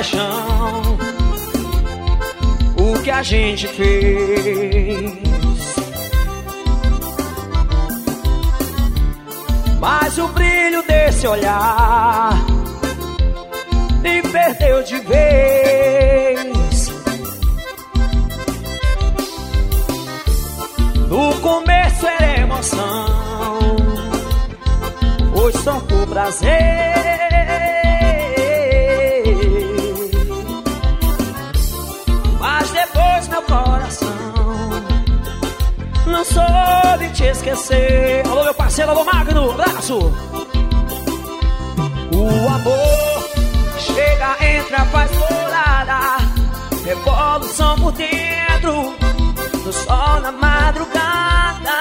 paixão o que a gente fez. Mas o brilho desse olhar me perdeu de vez. No começo era emoção, hoje são por prazer. Mas depois meu coração não soube te esquecer. Alô meu parceiro, alô Magno, abraço. O amor chega, entra, faz morada, revolução por dentro, do sol na madrugada.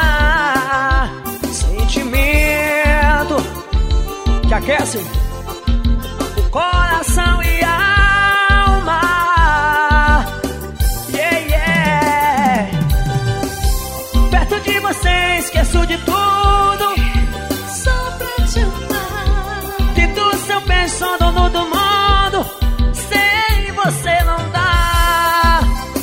Sentimento que aquece o coração e a alma. Yeah, yeah. Perto de você esqueço de tudo, só pra te amar. de tudo se eu penso, sou dono do mundo. Sem você não dá.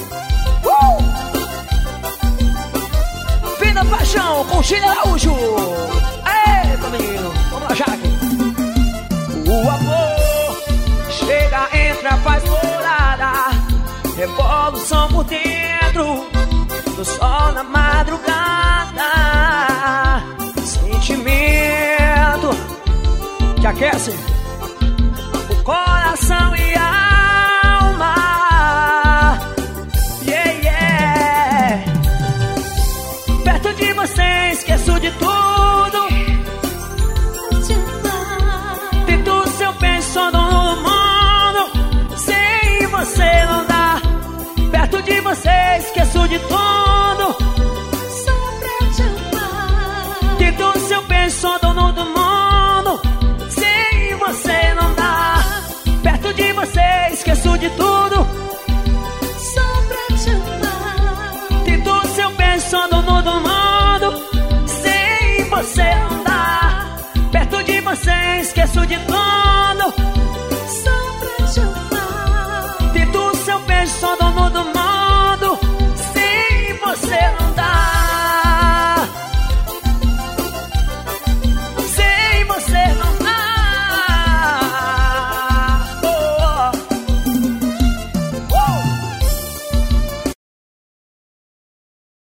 Fim da paixão com Chile Araújo. Eita menino, vamos lá, Jaque. O amor chega, entra, faz morada, revolução por dentro, do sol na madrugada. Sentimento que aquece o coração e a alma. Yeah, yeah. Perto de você esqueço de tudo, Te amar. de tudo se eu penso, sou dono do mundo. Sem você não dá. Perto de você esqueço de tudo, Só pra te amar. de tudo se eu penso, sou dono do mundo. Sem você não dá. Perto de você esqueço de tudo,